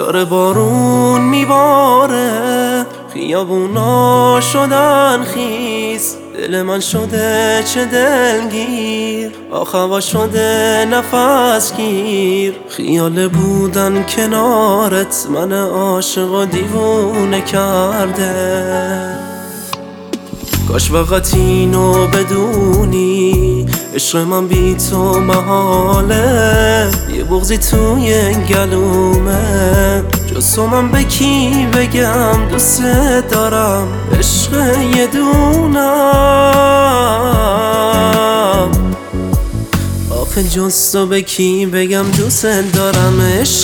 داره بارون میباره، خیابونا شدن خیس، دل من شده چه دلگیر، آخوا شده نفس گیر. خیال بودن کنارت من عاشق و دیوونه کرده. کاش فقط اینو بدونی، عشق من بی تو محاله، یه بغضی توی گلومه. جز تو من به کی بگم دوست دارم، عشق یه دونم. آخه جز تو به کی بگم دوست دارم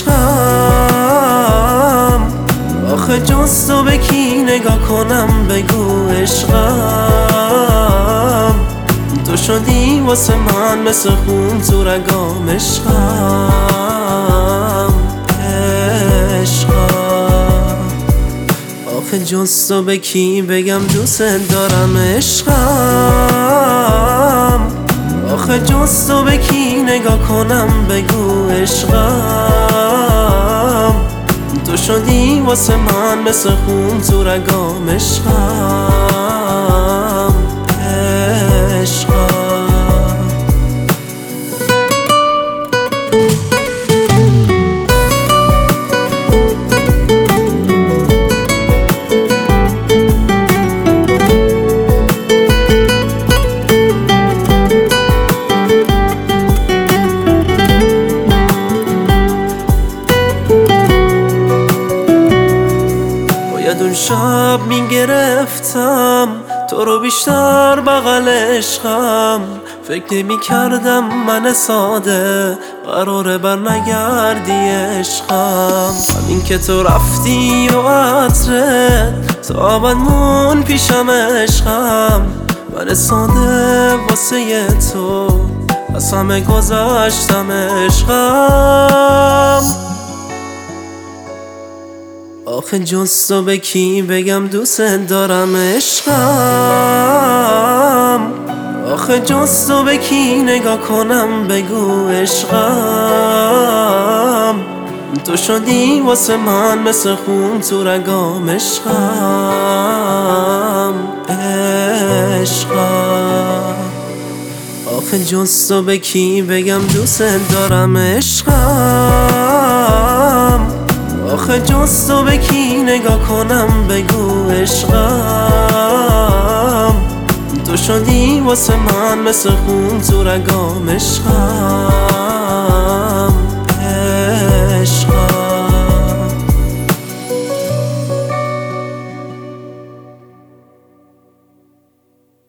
عشقم، آخه جز تو به کی نگاه کنم بگو عشقم. تو شدی واسه من مثل خون تو رگام عشقم، عشقم. آخه جز تو به کی بگم دوست دارم عشقم، آخه جز تو به کی نگاه کنم بگو عشقم. تو شدی واسه من مثل خون تو رگام عشقم، عشقم. اون شب میگرفتم تو رو بیشتر بغل عشقم، فکر نمی کردم من ساده قراره بر نگردی عشقم. همین که تو رفتی و عطرت تا مون پیشم عشقم، من ساده واسه تو از همه گذشتم عشقم. آخه جز تو به کی بگم دوست دارم عشقم، آخه جز تو به کی نگاه کنم بگو عشقم. تو شدی واسه من مثل خون تو رگام عشقم، عشقم. آخه جز تو به کی بگم دوست دارم عشقم، آخه جز تو به کی نگاه کنم بگو عشقم. تو شدی واسه من مثل خون تو رگام عشقم.